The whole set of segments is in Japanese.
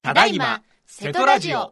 ただいま瀬戸ラジオ。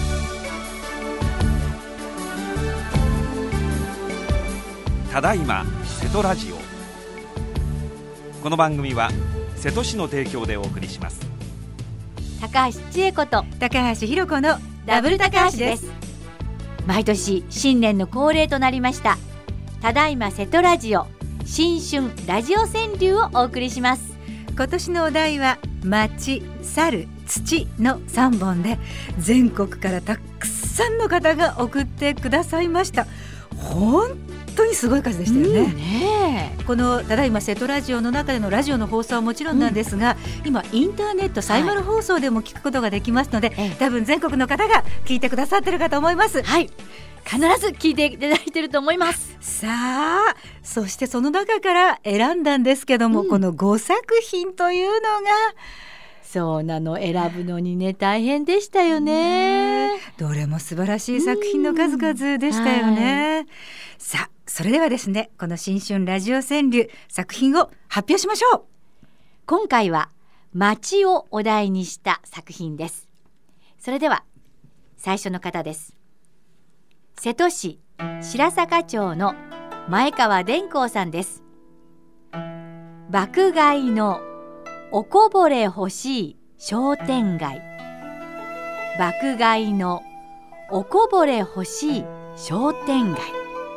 ただいま瀬戸ラジオ。この番組は瀬戸市の提供でお送りします。 高橋千恵子と高橋ひろ子のダブル高橋です。毎年新年の恒例となりましたただいま瀬戸ラジオ新春ラジオ川柳をお送りします。 今年のお題は町、猿、土の3本で、全国からたくさんの方が送ってくださいました。本当にすごい数でしたよね。このただいま瀬戸ラジオの中でのラジオの放送はもちろんなんですが、今インターネットサイマル放送でも聞くことができますので、多分全国の方が聞いてくださってるかと思います。 はい、必ず聞いていただいてると思います。 さあ、そしてその中から選んだんですけども、この5作品というのが、 そうなの、選ぶのにね大変でしたよね。 どれも素晴らしい作品の数々でしたよね。さあ、それではですね、この新春ラジオ川柳作品を発表しましょう。 今回は街をお題にした作品です。それでは最初の方です。瀬戸市白坂町の前川伝光さんです。爆買いのおこぼれ欲しい商店街。爆買いのおこぼれ欲しい商店街。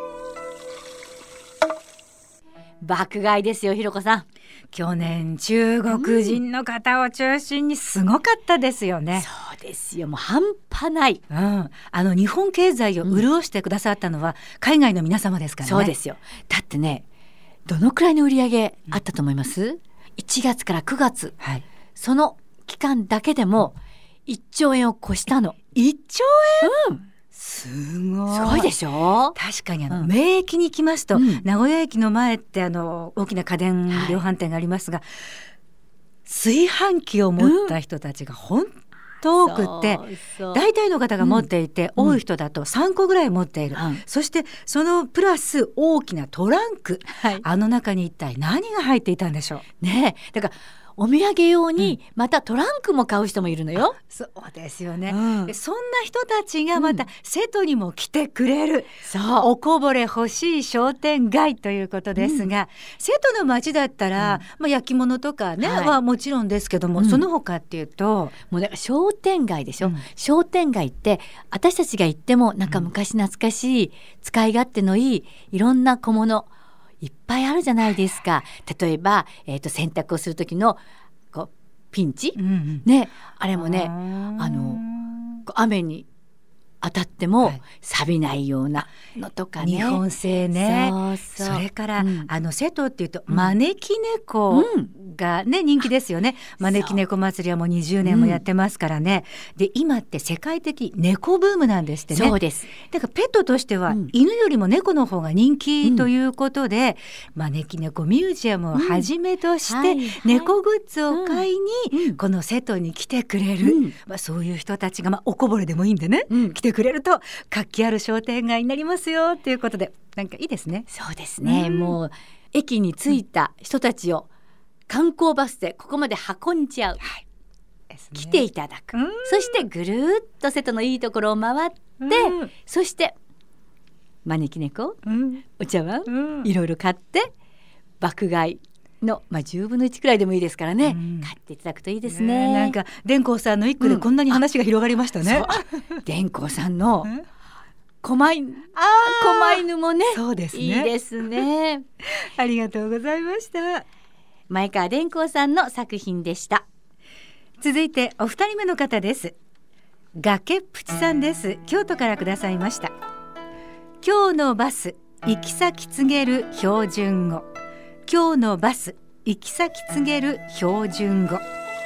爆買いですよ、ひろこさん。 去年中国人の方を中心にすごかったですよね。 そうですよ、もう半端ない、 日本経済を潤してくださったのは海外の皆様ですからね。 そうですよ。だってね、どのくらいの売り上げあったと思います？1月から9月、その期間だけでも1兆円を越したの。 1兆円、すごいでしょ。 確かに名駅に行きますと、名古屋駅の前って大きな家電量販店がありますが、炊飯器を持った人たちが本当多くって、大体の方が持っていて、多い人だと3個ぐらい持っている、そしてそのプラス大きなトランク、あの中に一体何が入っていたんでしょうね。だからお土産用にまたトランクも買う人もいるのよ。 そうですよね、でそんな人たちがまた瀬戸にも来てくれる、おこぼれ欲しい商店街ということですが、瀬戸の町だったら、焼き物とかね、はもちろんですけども、その他っていうともうだから商店街でしょ、商店街って私たちが行ってもなんか昔懐かしい、使い勝手のいいいろんな小物いっぱいあるじゃないですか。例えば、洗濯をする時のこうピンチ、ね、あれもね、雨に当たっても錆びないようなのとかね、 日本製ね。それから、瀬戸っていうと招き猫がね、人気ですよね。招き猫祭りはもう20年もやってますからね。で今って世界的猫ブームなんですってね。 そうです。 だからペットとしては、犬よりも猫の方が人気ということで、招き猫ミュージアムをはじめとして、猫グッズを買いに、この瀬戸に来てくれる、そういう人たちが、おこぼれでもいいんでね、来てくれると活気ある商店街になりますよということで、なんかいいですね。 そうですね、もう駅に着いた人たちを観光バスでここまで運んじゃう、来ていただく、そしてぐるっと瀬戸のいいところを回って、そして招き猫、お茶碗、いろいろ買って爆買いの、10分の1くらいでもいいですからね、買っていただくといいですね。 なんか伝光さんの一句でこんなに話が広がりましたね。 伝光さんの狛犬もね、 そうですね、 いいですね。 ありがとうございました。 前川伝光さんの作品でした。 続いてお二人目の方です。崖っぷちさんです。京都からくださいました。今日のバス行き先告げる標準語。今日のバス行き先告げる標準語、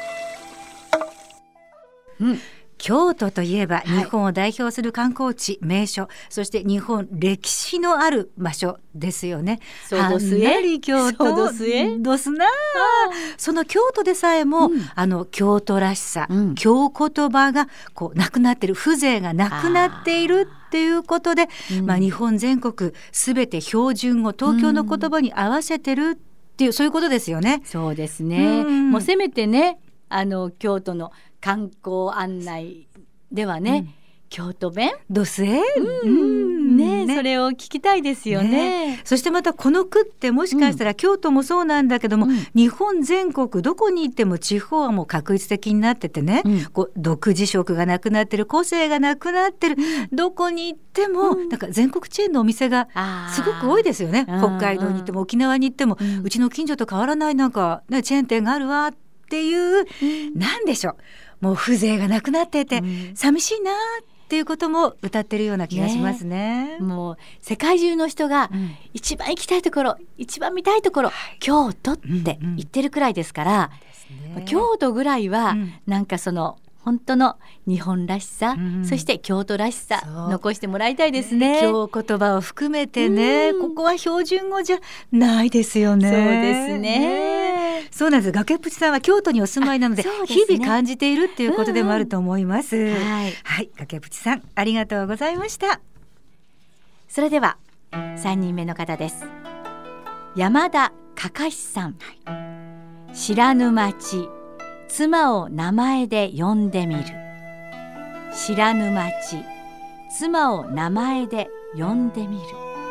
京都といえば日本を代表する観光地、名所、そして日本歴史のある場所ですよね。 そうどすえ、 京都そうどすえどすな。その京都でさえも、京都らしさ、京言葉がこうなくなっている、風情がなくなっているっていうことで、日本全国すべて標準語、東京の言葉に合わせてるっていう、そういうことですよね。 そうですね、もうせめてね、京都の観光案内ではね、京都弁どすえ、 ね、それを聞きたいですよね。 そしてまたこの句ってもしかしたら京都もそうなんだけども、日本全国どこに行っても地方はもう確一的になっててね、こう独自色がなくなってる、個性がなくなってる、どこに行っても、なんか全国チェーンのお店がすごく多いですよね。北海道に行っても沖縄に行っても、うちの近所と変わらないなんか、ね、チェーン店があるわっていう、なんでしょう、もう風情がなくなってて、寂しいなっていうことも歌ってるような気がしますね。 もう世界中の人が一番行きたいところ、一番見たいところ、京都って言ってるくらいですから、京都ぐらいはなんかその本当の日本らしさ、そして京都らしさ残してもらいたいですね。 京言葉を含めてね、ここは標準語じゃないですよね。 そうですね。 そうなんです。崖っぷちさんは京都にお住まいなので、日々感じているっていうことでもあると思います。はい、崖っぷちさんありがとうございました。 それでは3人目の方です。山田かかしさん、知らぬ町、妻を名前で呼んでみる。知らぬ町、妻を名前で呼んでみる。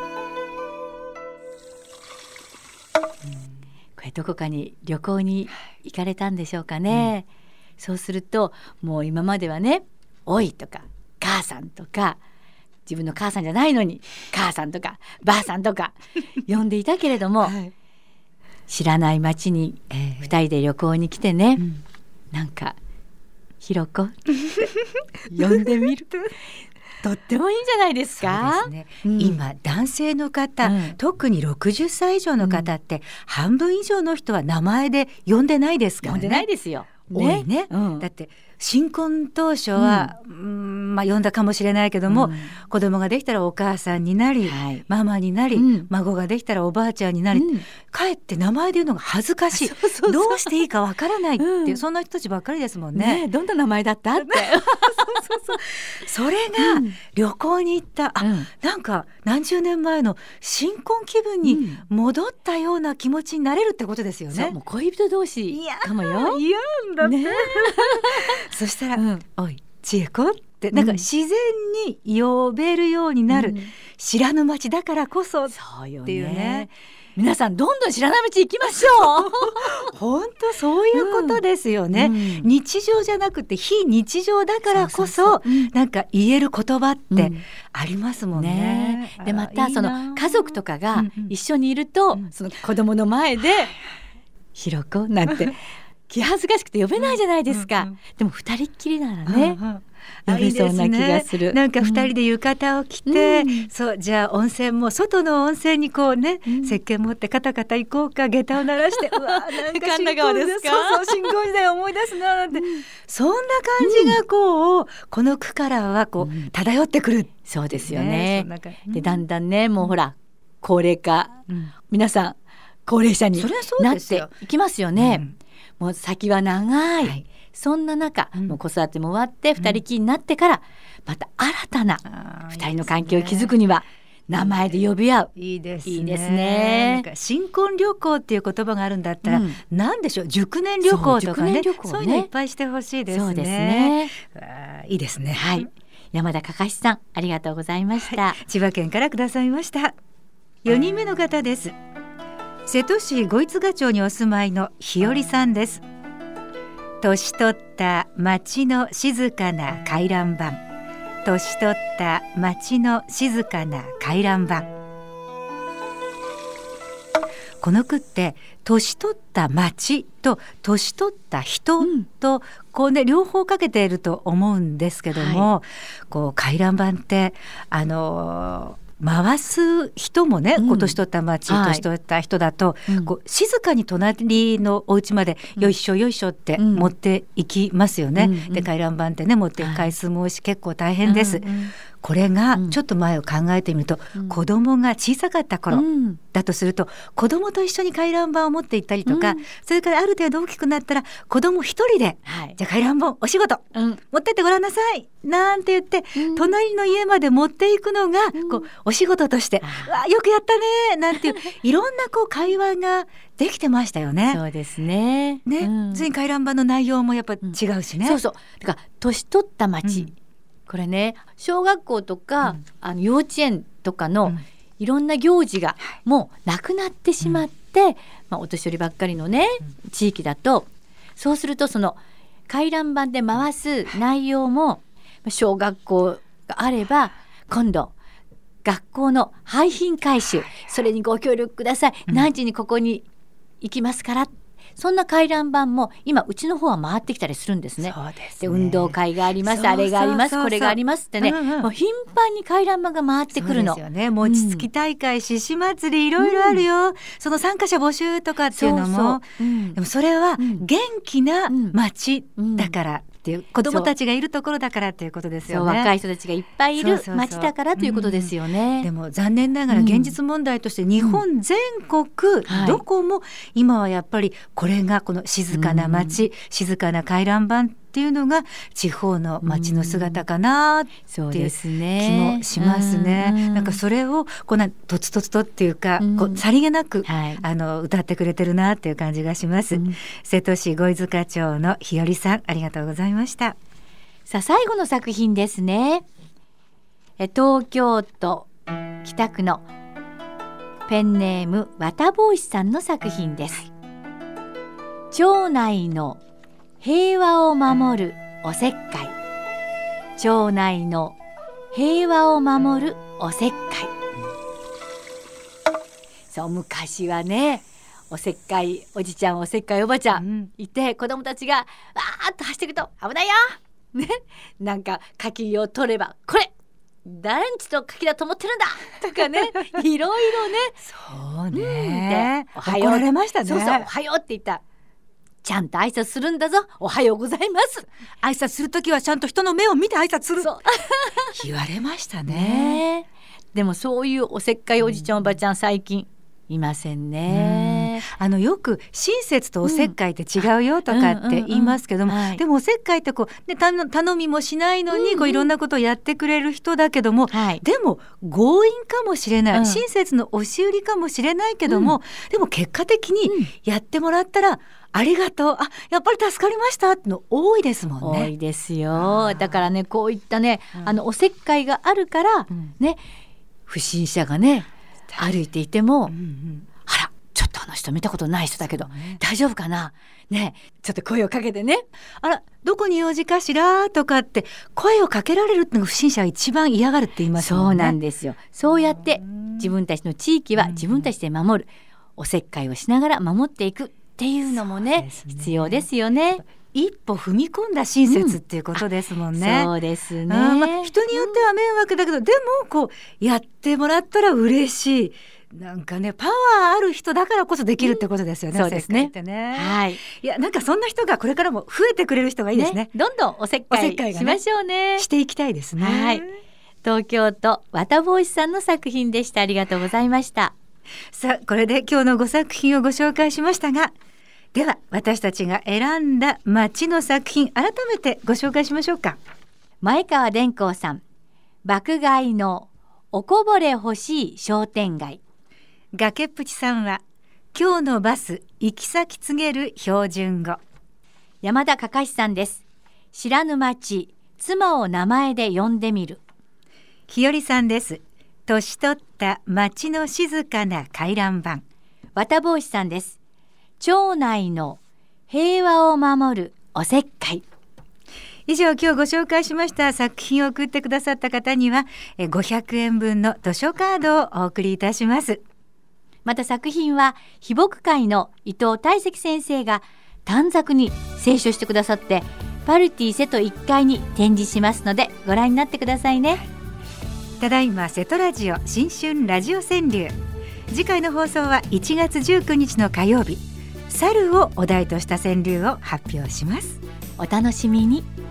これどこかに旅行に行かれたんでしょうかね。そうするともう今まではね、おいとか母さんとか、自分の母さんじゃないのに母さんとかばあさんとか呼んでいたけれども、知らない町に2人で旅行に来てね、なんかひろこ呼んでみるとってもいいんじゃないですか。 そうですね、今男性の方、特に60歳以上の方って、半分以上の人は名前で呼んでないですからね。 呼んでないですよ、 多いね。だって新婚当初は、呼んだかもしれないけども、子供ができたらお母さんになり、ママになり、孫ができたらおばあちゃんになり、かえって名前で言うのが恥ずかしい、どうしていいかわからないっていう、そんな人たちばっかりですもんね。 どんな名前だったってそれが旅行に行った、なんか何十年前の新婚気分に戻ったような気持ちになれるってことですよね。 そう、もう恋人同士かもよ。 いやだって、そしたら、おい千恵子ってなんか自然に呼べるようになる、知らぬ町だからこそっていうね。 皆さんどんどん知らない道行きましょう。 本当そういうことですよね。日常じゃなくて非日常だからこそ、なんか言える言葉ってありますもんね。 でまたその家族とかが一緒にいると、その子供の前でひろこなんて気恥ずかしくて呼べないじゃないですか。でも二人っきりならね、呼べそうな気がする。 なんか二人で浴衣を着て、そうじゃあ温泉も外の温泉にこうね、石鹸持ってカタカタ行こうか、下駄を鳴らしてうわなんか神田川ですか。 そう新婚時代思い出すななんて、そんな感じがこう、この句からはこう漂ってくる。 そうですよね。でだんだんね、もうほら高齢化、皆さん高齢者になっていきますよね。もう先は長い、そんな中、もう子育ても終わって二人きりになってから、また新たな二人の関係を築くには名前で呼び合う。 いいですね。 いいですね。 なんか新婚旅行っていう言葉があるんだったら、なんでしょう、熟年旅行とかね、そういうのいっぱいしてほしいですね。 そうですね。 いいですね。 はい。山田かかしさん、ありがとうございました。 千葉県からくださいました。4人目の方です。瀬戸市五市ヶ町にお住まいの日和さんです。年取った町の静かな回覧板、年取った町の静かな回覧板。この句って年取った町と年取った人と、こうね、両方かけていると思うんですけども、こう回覧板って回す人もね、年取った町、年取った人だと、こう静かに隣のお家までよいしょよいしょって持っていきますよね。で回覧板ってね、持っていく回数も多いし、結構大変です。 これがちょっと前を考えてみると、子供が小さかった頃だとすると、子供と一緒に回覧板を持って行ったりとか、それからある程度大きくなったら子供一人で、じゃあ回覧板お仕事、持ってってごらんなさいなんて言って、隣の家まで持っていくのがこうお仕事として、わよくやったねなんていういろんなこう会話ができてましたよね。 そうですね。 全回覧板の内容もやっぱ違うしね。 そうそう。だから年取った町、これね、小学校とか、幼稚園とかのいろんな行事がもうなくなってしまって、お年寄りばっかりのね、地域だと、そうするとその回覧板で回す内容も、小学校があれば今度学校の廃品回収、それにご協力ください、何時にここに行きますから、そんな回覧板も今うちの方は回ってきたりするんですね。 そうですね。 で運動会があります、あれがあります、これがありますってね、もう頻繁に回覧板が回ってくるの。 そうですよね。餅つき大会、獅子祭り、いろいろあるよ、その参加者募集とかっていうのも、でもそれは元気な町だからっていう、子どもたちがいるところだからっていうことですよね。 そう、若い人たちがいっぱいいる町だからということですよね。 でも残念ながら現実問題として日本全国どこも今はやっぱりこれがこの静かな町、静かな回覧板っていうのが地方の町の姿かなっていう気もしますね。なんかそれをこうとつとつとっていうか、こうさりげなく、歌ってくれてるなっていう感じがします。瀬戸市五井塚町の日和さん、ありがとうございました。 さあ最後の作品ですね。東京都北区のペンネーム綿帽子さんの作品です。町内の平和を守るおせっかい。町内の平和を守るおせっかい。そう、昔はね、おせっかいおじちゃん、おせっかいおばちゃんいて、子供たちがわーっと走っていくと危ないよ、ね、なんか柿を取ればこれ誰んちと柿だと思ってるんだとかね、いろいろね。 そうね、 おはよう、 怒られましたね。 そうそう、おはようって言ったらちゃんと挨拶するんだぞ、おはようございます、 挨拶するときはちゃんと人の目を見て挨拶する言われましたね。 でもそういうおせっかいおじちゃん、おばちゃん最近いませんね。 よく親切とおせっかいって違うよとかって言いますけども、でもおせっかいってこう、ね、頼みもしないのにこういろんなことをやってくれる人だけども、でも強引かもしれない、親切の押し売りかもしれないけども、でも結果的にやってもらったら、ありがとう、やっぱり助かりましたっての多いですもんね。 多いですよ。だからね、こういったね、おせっかいがあるから、ね、不審者がね歩いていても、あらちょっとあの人見たことない人だけど、大丈夫かな、ね、ちょっと声をかけてね、 あらどこに用事かしらとかって声をかけられるっていうのが不審者は一番嫌がるって言いますもんね。 そうなんですよ。そうやって自分たちの地域は自分たちで守る、おせっかいをしながら守っていくっていうのも ね、必要ですよね。 一歩踏み込んだ親切っていうことですもんね。 そうですね。 人によっては迷惑だけど、でもこうやってもらったら嬉しい、なんかね、パワーある人だからこそできるってことですよね。 そうですね。 はい。いや、なんかそんな人がこれからも増えてくれる人がいいですね。 どんどんおせっかいしましょうね。 していきたいですね。 はい。東京都綿帽子さんの作品でした。ありがとうございました。 さあ、これで今日の5作品をご紹介しましたが、では私たちが選んだ町の作品、改めてご紹介しましょうか。 前川伝光さん、爆買いのおこぼれ欲しい商店街。 崖っぷちさんは、今日のバス行き先告げる標準語。 山田かかしさんです。知らぬ町、妻を名前で呼んでみる。 日和さんです。年取った町の静かな回覧板。 綿帽子さんです。町内の平和を守るおせっかい。 以上、今日ご紹介しました作品を送ってくださった方には500円分の図書カードをお送りいたします。 また作品は秘木会の伊藤大石先生が短冊に清書してくださって、パルティ瀬戸1階に展示しますのでご覧になってくださいね。 ただいま瀬戸ラジオ新春ラジオ川柳、次回の放送は1月19日の火曜日、猿をお題とした川柳を発表します。 お楽しみに。